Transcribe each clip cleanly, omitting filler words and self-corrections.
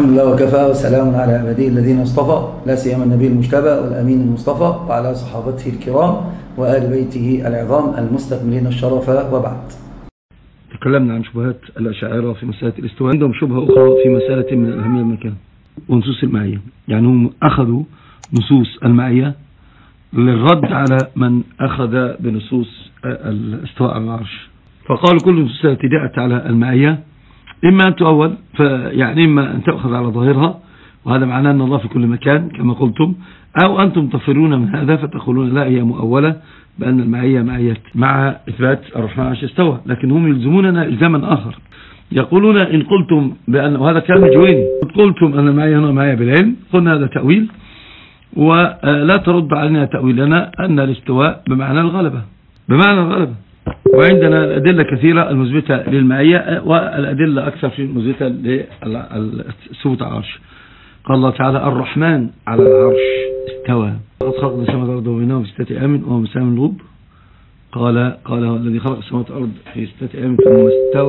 الحمد لله وكفى، وسلام على عباده الذين اصطفى، لا سيما النبي المجتبى والأمين المصطفى وعلى صحابته الكرام وآل بيته العظام المستكملين الشرف، وبعد. تكلمنا عن شبهات الأشاعرة في مسألة الاستواء. عندهم شبهة أخرى في مسألة من الأهمية المكان ونصوص المعية. يعني هم أخذوا نصوص المعية للرد على من أخذ بنصوص الاستواء على العرش، فقالوا كل نصوص التي جاءت على المعية إما أن تؤول، يعني إما أن تأخذ على ظاهرها، وهذا معناه أن الله في كل مكان كما قلتم، أو أنتم تفرون من هذا فتقولون لا، هي مؤولة بأن المعية معية مع إثبات الرحمن عرش استوى. لكن هم يلزموننا إلزاما آخر، يقولون إن قلتم بأن، وهذا كلام الجويني، قلتم أن المعية هنا معية بالعلم، قلنا هذا تأويل، ولا ترد علينا تأويلنا أن الاستواء بمعنى الغلبة، وعندنا الأدلة كثيرة المثبتة للمعية، والأدلة أكثر في المثبتة للثبوت على العرش. قال الله تعالى الرحمن على العرش استوى، قد خلق السماوات والأرض وبينهما في 6 أيام وهو مسام الغب. قال هو الذي خلق السماوات والأرض في 6 أيام ثم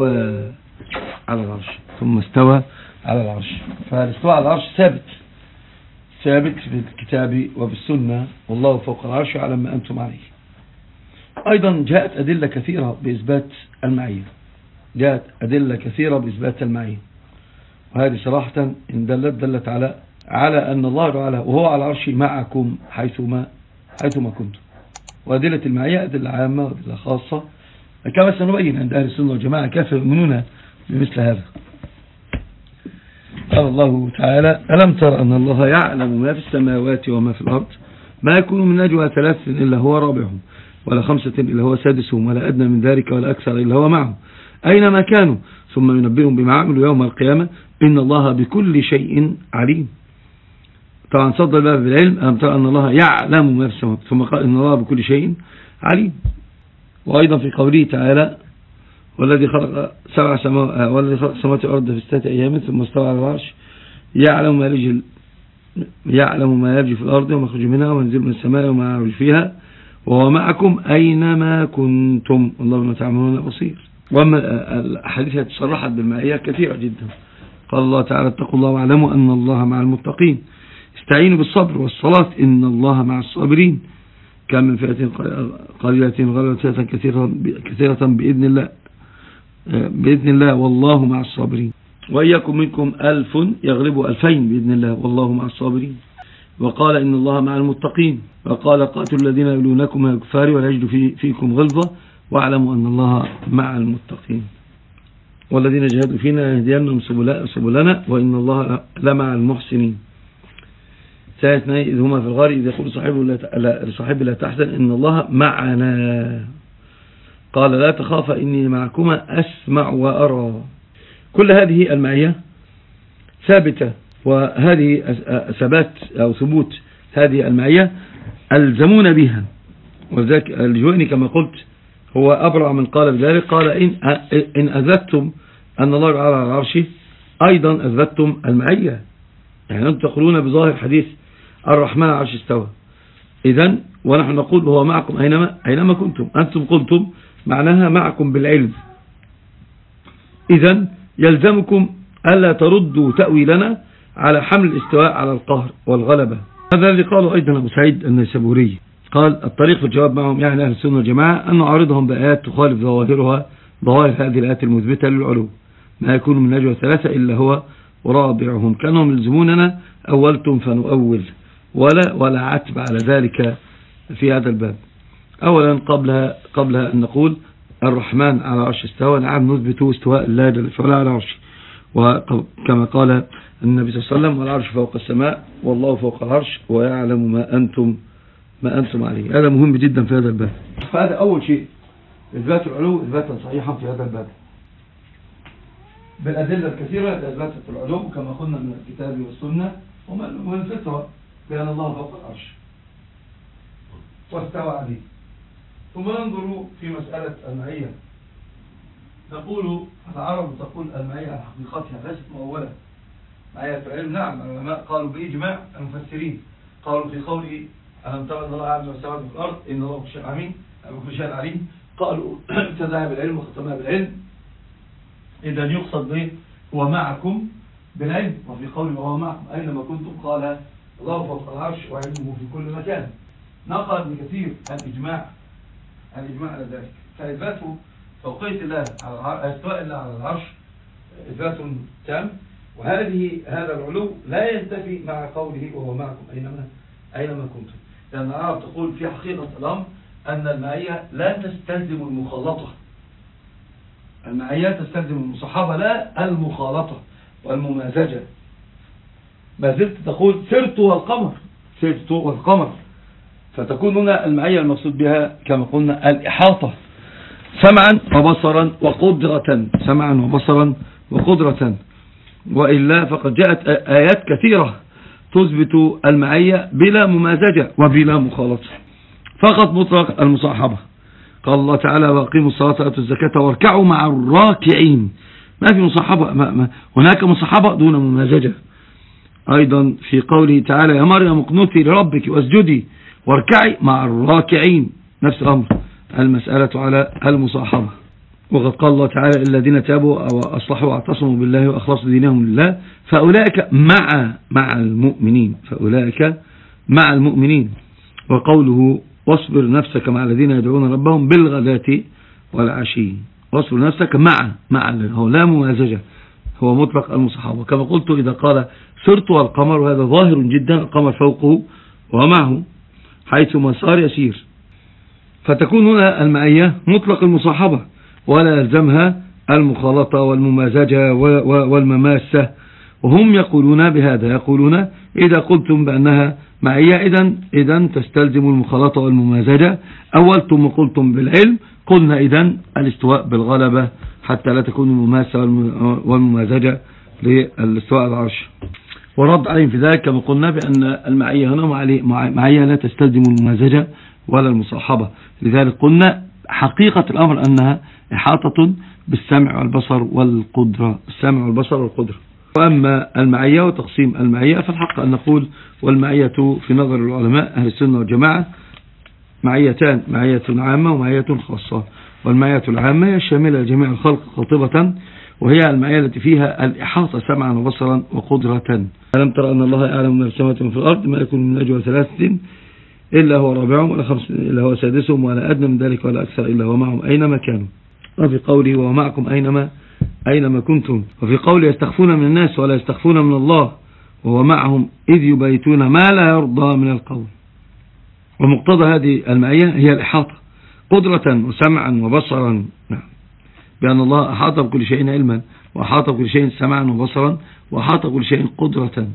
استوى على العرش. فالاستواء على العرش ثابت في الكتاب وفي السنة، والله فوق العرش يعلم ما أنتم عليه. أيضا جاءت أدلة كثيرة بإثبات المعية، وهذه صراحة إن دلت على أن الله تعالى وهو على العرش معكم حيثما كنتم. وأدلة المعية أدلة عامة وأدلة خاصة كما سنبين عند أهل السنة والجماعة كيف يؤمنون بمثل هذا. قال الله تعالى ألم تر أن الله يعلم ما في السماوات وما في الأرض، ما يكون من نجوى 3 إلا هو رابعهم، ولا 5 إلا هو سادسهم، ولا أدنى من ذلك ولا أكثر إلا هو معهم أينما كانوا، ثم ينبئهم بما عملوا يوم القيامة إن الله بكل شيء عليم. طبعا صدر بقى بالعلم، ألم ترى أن الله يعلم ما في السماوات، ثم قال إن الله بكل شيء عليم. وأيضا في قوله تعالى والذي خلق 7 سماوات والأرض في 6 أيام ثم استوى على العرش يعلم ما يلج في الأرض وما يخرج منها وما ينزل من السماء وما يعرج فيها وهو معكم أينما كنتم والله بما تعملون بصير. وأما الأحاديث التي صرحت بالمعية كثيرة جدا. قال الله تعالى اتقوا الله واعلموا أن الله مع المتقين، استعينوا بالصبر والصلاة إن الله مع الصابرين، كان من فئة قليلة غلبت فئة كثيرة بإذن الله والله مع الصابرين. وإياكم منكم 1000 يغلبوا 2000 بإذن الله والله مع الصابرين. وقال إن الله مع المتقين، وقال قاتلوا الذين يلونكم من الكفار ولا يجدوا فيكم غلظة واعلموا أن الله مع المتقين. والذين جاهدوا فينا يهدينهم سبلنا وإن الله لمع المحسنين. ثالثنا إذ هما في الغار إذ يقول لصاحبه لا تحزن إن الله معنا، قال لا تخاف إني معكما أسمع وأرى. كل هذه المعية ثابتة، وهذه ثبوت هذه المعية ألزمون بها. وذلك الجويني كما قلت هو أبرع من قال بذلك، قال إن أثبتم أن الله على العرش أيضا أثبتم المعية. يعني أنتم تقولون بظاهر حديث الرحمن على العرش استوى، إذن ونحن نقول هو معكم أينما كنتم. أنتم قلتم معناها معكم بالعلم، إذن يلزمكم ألا تردوا تأويلنا على حمل الاستواء على القهر والغلبة. هذا الذي قاله أيضا أبو سعيد النيسابوري، قال الطريق في الجواب معهم يعني أهل السنة والجماعة أن نعارضهم بآيات تخالف ظواهر هذه الآيات المثبتة للعلو، ما يكون من نجوى 3 إلا هو رابعهم. كانوا يلزموننا أولتم فنؤول، ولا عتب على ذلك في هذا الباب. أولا قبل أن نقول الرحمن على العرش استوى، نعم نثبت استواء الله جل وعلا على العرش، وكما قال النبي صلى الله عليه وسلم والعرش فوق السماء والله فوق العرش ويعلم ما أنتم عليه. هذا مهم جدا في هذا الباب. فهذا أول شيء إثبات العلو إثباتا صحيحا في هذا الباب بالأدلة الكثيرة إثبات العلو كما قلنا من الكتاب والسنة ومن الفطرة بأن الله فوق العرش واستوى عليه. ثم ننظر في مسألة المعية، نقول العرب تقول المعية على حقيقتها ليست مؤولة. معية العلم نعم، العلماء قالوا بإجماع المفسرين، قالوا في قوله ألم ترى أن الله أعلم السماوات في الأرض إن الله بكل شيء عليم، قالوا ابتدأ بالعلم وختمها بالعلم. إذا يقصد به هو معكم بالعلم. وفي قوله وهو معكم أينما كنتم قال الله فوق العرش وعلمه في كل مكان. نقل ابن كثير الإجماع على ذلك. فإثبات فوقية الله على استواء الله على العرش إثبات تام، هذا العلو لا ينتفي مع قوله وهو معكم أينما كنتم، لأن العرب تقول في حقيقة الأمر أن المعية لا تستلزم المخالطة، المعية تستلزم المصاحبة لا المخالطة والممازجة. ما زلت تقول سرت والقمر، فتكون هنا المعية المقصود بها كما قلنا الإحاطة سمعا وبصرا وقدرة، وإلا فقد جاءت آيات كثيرة تثبت المعية بلا ممازجة وبلا مخالطة، فقط مطلق المصاحبة. قال الله تعالى وأقيموا الصلاة وآتوا الزكاة واركعوا مع الراكعين. ما في مصاحبة، هناك مصاحبة دون ممازجة. أيضا في قوله تعالى يا مريم اقنتي لربك واسجدي واركعي مع الراكعين، نفس الأمر، المسألة على المصاحبة. وقد قال الله تعالى الذين تابوا وأصلحوا واعتصموا بالله وأخلصوا دينهم لله فأولئك مع المؤمنين. وقوله واصبر نفسك مع الذين يدعون ربهم بالغداة والعشي، واصبر نفسك مع هو لا ممازجة، هو مطلق المصاحبة. كما قلت إذا قال سرت والقمر، وهذا ظاهر جدا، القمر فوقه ومعه حيث ما صار يسير، فتكون هنا المعية مطلق المصاحبة ولا يلزمها المخالطة والممازجة والمماسة. وهم يقولون بهذا، يقولون إذا قلتم بأنها معية إذن تستلزم المخالطة والممازجة، أولتم وقلتم بالعلم، قلنا إذن الاستواء بالغلبة حتى لا تكون المماسة والممازجة للاستواء على العرش. ورد عليهم في ذلك كما قلنا بأن المعية هنا معية لا تستلزم الممازجة ولا المصاحبة، لذلك قلنا حقيقة الأمر أنها إحاطة بالسمع والبصر والقدرة، وأما المعية وتقسيم المعية فالحق أن نقول والمعية في نظر العلماء أهل السنة والجماعة معيتان، معية عامة ومعية خاصة. والمعية العامة هي الشاملة لجميع الخلق قاطبة، وهي المعية التي فيها الإحاطة سمعا وبصرا وقدرة. ألم ترى أن الله يعلم ما في السماوات وما في الأرض، ما يكون من نجوى ثلاثة إلا هو رابعهم ولا خمسة إلا هو سادسهم ولا أدنى من ذلك ولا أكثر إلا هو معهم أينما كانوا. وفي قوله ومعكم أينما كنتم. وفي قوله يستخفون من الناس ولا يستخفون من الله وهو معهم إذ يبيتون ما لا يرضى من القول. ومقتضى هذه المعية هي الإحاطة قدرة وسمعا وبصرا، بأن الله أحاط بكل شيء علما وأحاط بكل شيء سمعا وبصرا وأحاط بكل شيء قدرة.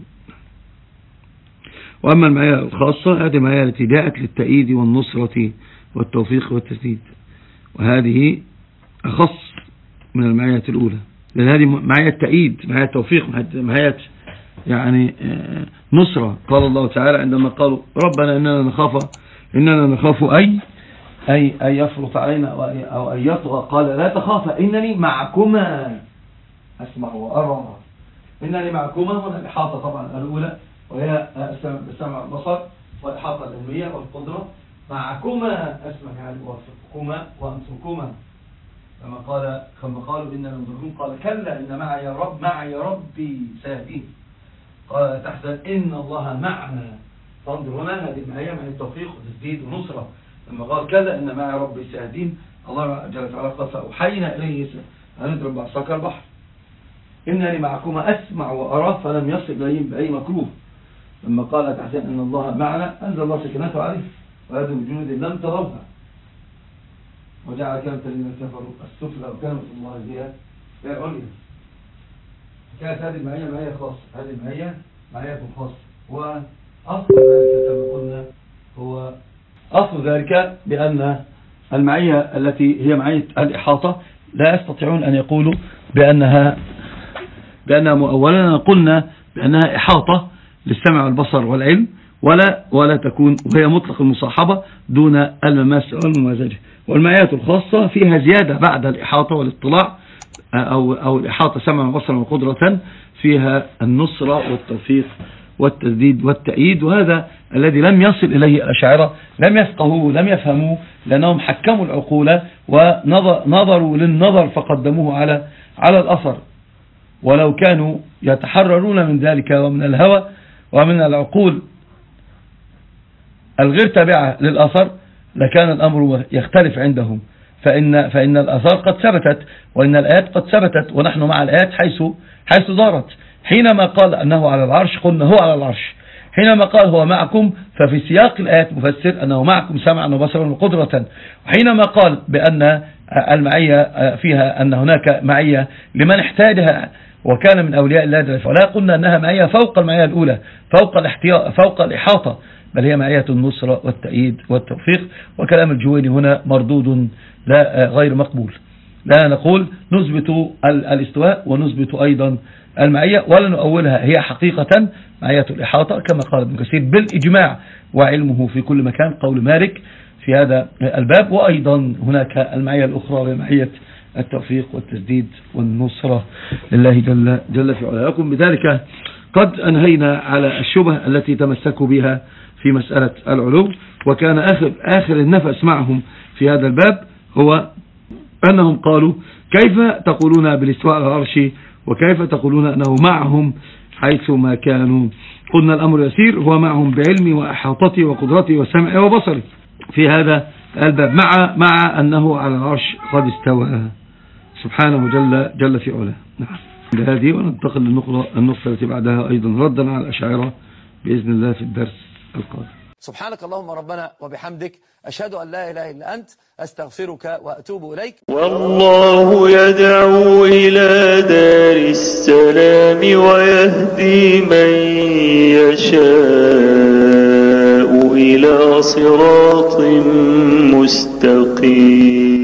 وأما المعية الخاصة هذه المعية التي جاءت للتأييد والنصرة والتوفيق والتسديد، وهذه أخص من المعية الأولى، لأن هذه معية تأييد، معية توفيق، معية يعني نصرة. قال الله تعالى عندما قالوا ربنا إننا نخاف أي يفرط علينا أو أن يطغى، قال لا تخافا إنني معكما أسمع وأرى. إنني معكما هنا الإحاطة طبعا الأولى وهي السمع والبصر والإحاطة العلمية والقدرة. معكما أسمع يعني أوفقكما وأنصركما، كما قالوا إننا ننظركم قال كلا إن معي ربي سيهدين، قال لا تحزن إن الله معنا. فانظر هنا هذه المعية من التوفيق وتسديد ونصرة. لما قال كلا إن معي ربي سيهدين، الله جل وعلا قال فأوحينا إليه أن اضرب بعصاك البحر إنني معكما أسمع وأرى، فلم يصل إليهم بأي مكروه. لما قال تحزن إن الله معنا أنزل الله سكنته عليه وهذه بجنود لم تروها وجعل كلمة الذين كفروا السفلى وكلمة الله هي العليا. كانت هذه المعية معية خاصة، هذه المعية معية خاصة. وأصل ذلك كما قلنا هو أصل ذلك بأن المعية التي هي معية الإحاطة لا يستطيعون أن يقولوا بأنها مؤولا. قلنا بأنها إحاطة للسمع والبصر والعلم ولا تكون، وهي مطلق المصاحبة دون المماس والممازجة. والمعيات الخاصة فيها زيادة بعد الإحاطة والاطلاع أو الإحاطة سمعا وبصرا وقدرة، فيها النصرة والتوفيق والتسديد والتأييد. وهذا الذي لم يصل إليه الأشاعرة، لم يفقهوه لم يفهموه، لأنهم حكموا العقول ونظروا للنظر فقدموه على الأثر. ولو كانوا يتحررون من ذلك ومن الهوى ومن العقول الغير تابعة للأثر لكان الأمر يختلف عندهم، فإن الآثار قد ثبتت وإن الآيات قد ثبتت، ونحن مع الآيات حيث دارت. حينما قال أنه على العرش قلنا هو على العرش، حينما قال هو معكم ففي سياق الآيات مفسر أنه معكم سمعا وبصرا وقدرة، وحينما قال بأن المعية فيها أن هناك معية لمن احتاجها وكان من أولياء الله جل وعلا، قلنا أنها معية فوق المعية الأولى، فوق الإحاطة، بل هي معية النصرة والتأييد والتوفيق. وكلام الجويني هنا مردود لا غير مقبول. لا نقول نثبت الاستواء ونثبت أيضا المعية ولا نؤولها، هي حقيقة معية الإحاطة كما قال ابن كثير بالإجماع وعلمه في كل مكان، قول مالك في هذا الباب. وأيضا هناك المعية الأخرى وهي معية التوفيق والتسديد والنصرة لله جل في علاه. بذلك قد أنهينا على الشبهة التي تمسكوا بها في مسألة العلو، وكان آخر النفس معهم في هذا الباب هو أنهم قالوا كيف تقولون بالاستواء على العرش وكيف تقولون أنه معهم حيث ما كانوا؟ قلنا الأمر يسير، هو معهم بعلمي وأحاطتي وقدرتي وسمعي وبصري في هذا الباب، مع أنه على العرش قد استوى سبحانه جل في علاه. نعم، هذه وننتقل للنقطة التي بعدها أيضا ردا على الأشاعرة بإذن الله في الدرس القادم. سبحانك اللهم ربنا وبحمدك، أشهد أن لا إله إلا أنت، أستغفرك وأتوب إليك. والله يدعو إلى دار السلام ويهدي من يشاء إلى صراط مستقيم.